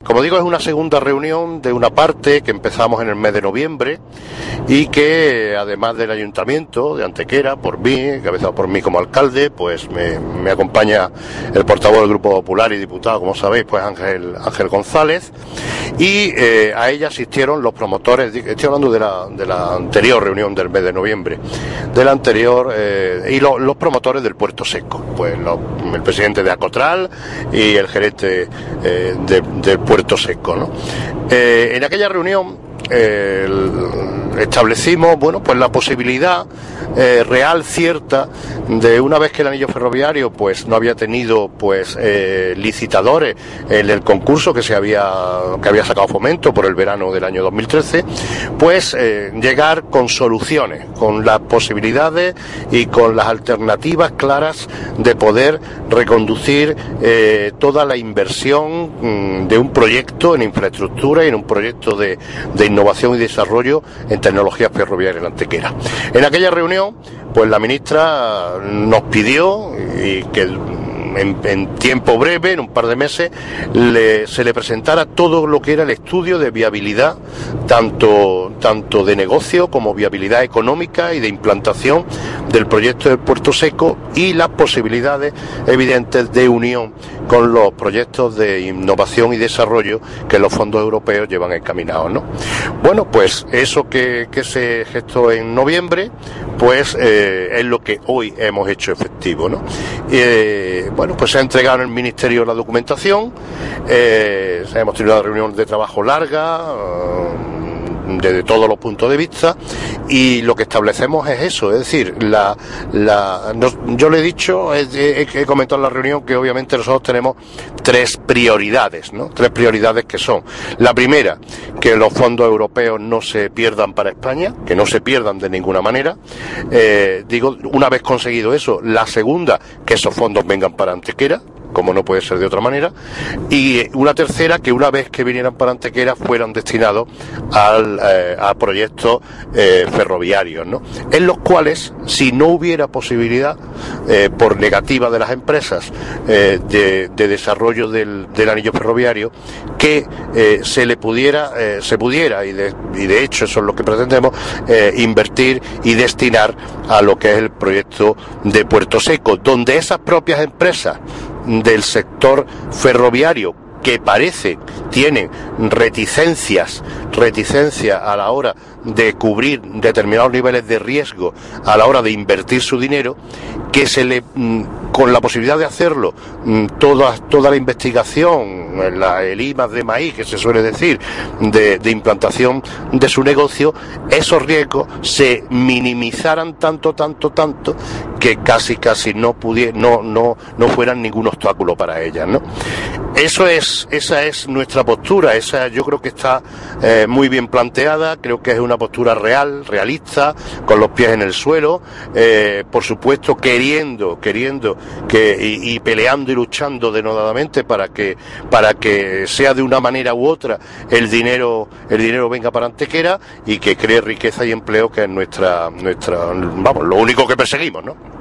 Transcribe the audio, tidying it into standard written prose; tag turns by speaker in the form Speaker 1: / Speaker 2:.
Speaker 1: como digo, es una segunda reunión de una parte que empezamos en el mes de noviembre y que, además del Ayuntamiento de Antequera, por mí, encabezado por mí como alcalde, pues me acompaña el portavoz del Grupo Popular y diputado, como sabéis, pues Ángel González, y a ella asistieron los promotores, estoy hablando de la anterior reunión del mes de noviembre, de la anterior, y los promotores del Puerto Seco, pues el presidente de Acotral y el gerente del Puerto Seco, ¿no? En aquella reunión establecimos, bueno, pues la posibilidad real, cierta, de una vez que el anillo ferroviario pues no había tenido pues licitadores en el concurso que había sacado Fomento por el verano del año 2013, pues llegar con soluciones, con las posibilidades y con las alternativas claras de poder reconducir toda la inversión de un proyecto en infraestructura y en un proyecto de innovación y desarrollo en tecnologías ferroviarias en Antequera. En aquella reunión, pues la ministra nos pidió y que en tiempo breve, en un par de meses, se le presentara todo lo que era el estudio de viabilidad, tanto de negocio como viabilidad económica y de implantación del proyecto del Puerto Seco y las posibilidades evidentes de unión con los proyectos de innovación y desarrollo que los fondos europeos llevan encaminados, ¿no? Bueno, pues eso que se gestó en noviembre, pues es lo que hoy hemos hecho efectivo, ¿no? Bueno, pues se ha entregado en el Ministerio la documentación, hemos tenido una reunión de trabajo larga, desde todos los puntos de vista, y lo que establecemos es eso, es decir, yo le he dicho, he comentado en la reunión que obviamente nosotros tenemos tres prioridades, ¿no? Tres prioridades que son: la primera, que los fondos europeos no se pierdan para España, que no se pierdan de ninguna manera, una vez conseguido eso; la segunda, que esos fondos vengan para Antequera, como no puede ser de otra manera; y una tercera, que una vez que vinieran para Antequera fueran destinados a proyectos ferroviarios, ¿no? En los cuales, si no hubiera posibilidad por negativa de las empresas de desarrollo del anillo ferroviario, que se pudiera y de hecho eso es lo que pretendemos, invertir y destinar a lo que es el proyecto de Puerto Seco, donde esas propias empresas del sector ferroviario, que parece tienen reticencia a la hora de cubrir determinados niveles de riesgo a la hora de invertir su dinero, que con la posibilidad de hacerlo, toda la investigación, el I+D+I, que se suele decir, de implantación de su negocio, esos riesgos se minimizaran tanto que casi no fueran ningún obstáculo para ellas, ¿no? Esa es nuestra postura, esa yo creo que está muy bien planteada, creo que es una postura realista, con los pies en el suelo, por supuesto queriendo y peleando y luchando denodadamente para que sea de una manera u otra el dinero venga para Antequera y que cree riqueza y empleo, que es lo único que perseguimos, ¿no?